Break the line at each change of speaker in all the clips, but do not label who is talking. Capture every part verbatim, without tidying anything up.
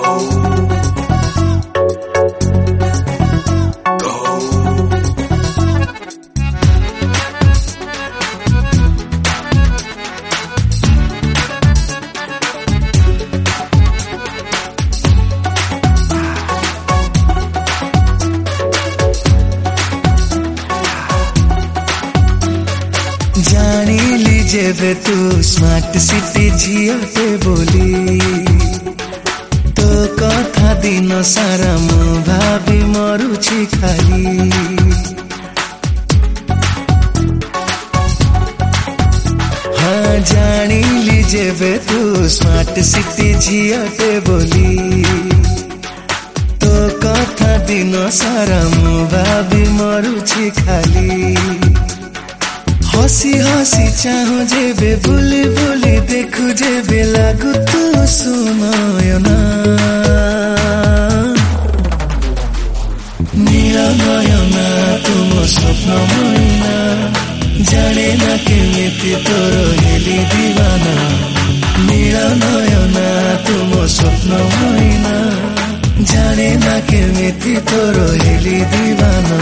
जानिली जेबे तू smart city झियोटे बोली तो कथा दिन सारा मु भाभी मरुछि खाली। हाँ जानिली जेबे तू स्मार्ट सिटी झियोटे बोली तो कथा दिन सारा मु भाभी मरुछि खाली। हसी हसी चाहो जेबे बुली बुली देखु जेबे लागु तू सुनयना नीला नयना तुम स्वप्न मैना जाने ना केमिति तोर हेली दीवाना। नीला नयना तुम स्वप्न मैना जाने ना केमिति तोर हेली दीवाना।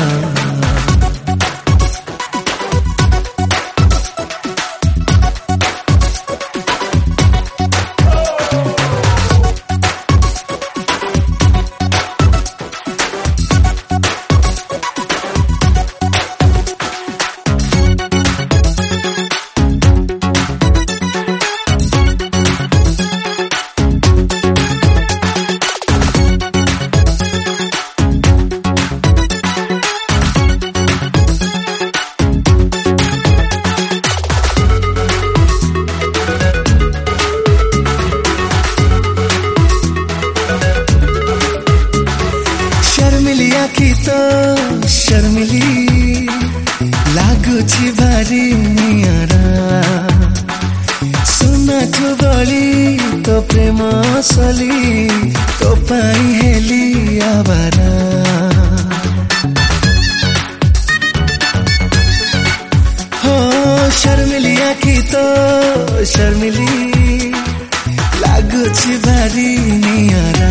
आखी तो शर्मिली लागुछि भारी नियारा सुना छु बली तो प्रेम असली तो पाई हेली आवारा। हो शर्मिली आखी तो शर्मिली लागुछि भारी नियारा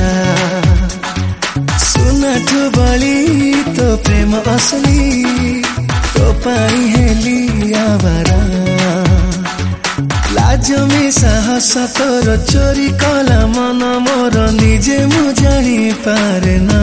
सुनाठु बली तो प्रेम असली तो पाई हेली आवारा। लाज में साहस तोर चोरी कला मन मोर निजे मु जानी पारे ना।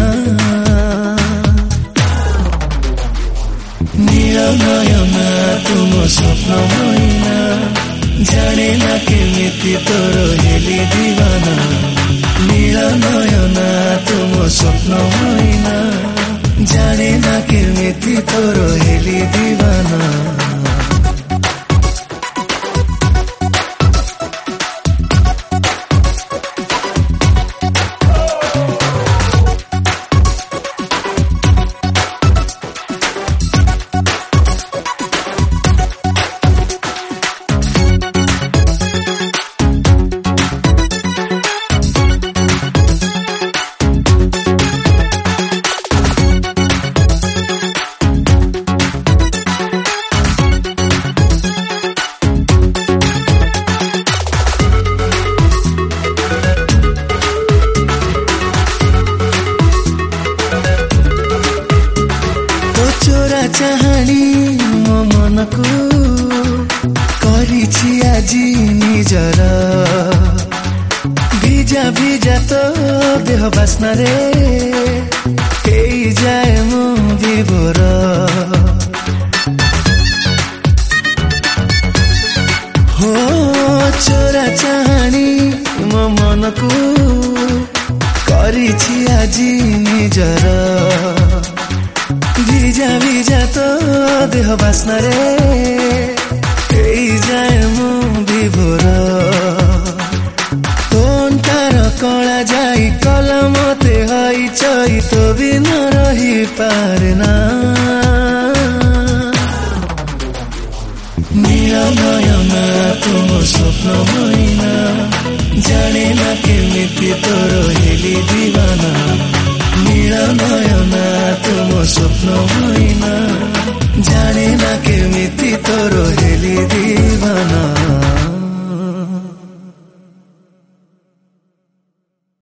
नीला नयना तुम स्वप्न मैना जाने ना केमिति तोर हेली दीवाना। नीला नयना तुम स्वप्न मैना जाने ना केमिति तोर हेली दीवाना। चाहनी मो मन को करिछि आजी निजर भिजा भिजा तो देह बास्ना रे केई जाए मो विभोर। हो चोरा चाहनी मो मन को करिछि आजी निजर भिजा भिजा तो देह बास्ना रे केई जाए मो विभोर। तोंटार कला जाई कला मते हई चई तो भी न रही पारे ना। नीला नयना तुम स्वप्न मैना जाने ना केमिति तोर हेली दीवाना। नीला नयना तुम स्वप्न मैना जाने ना केमिति तोर हेली दीवाना।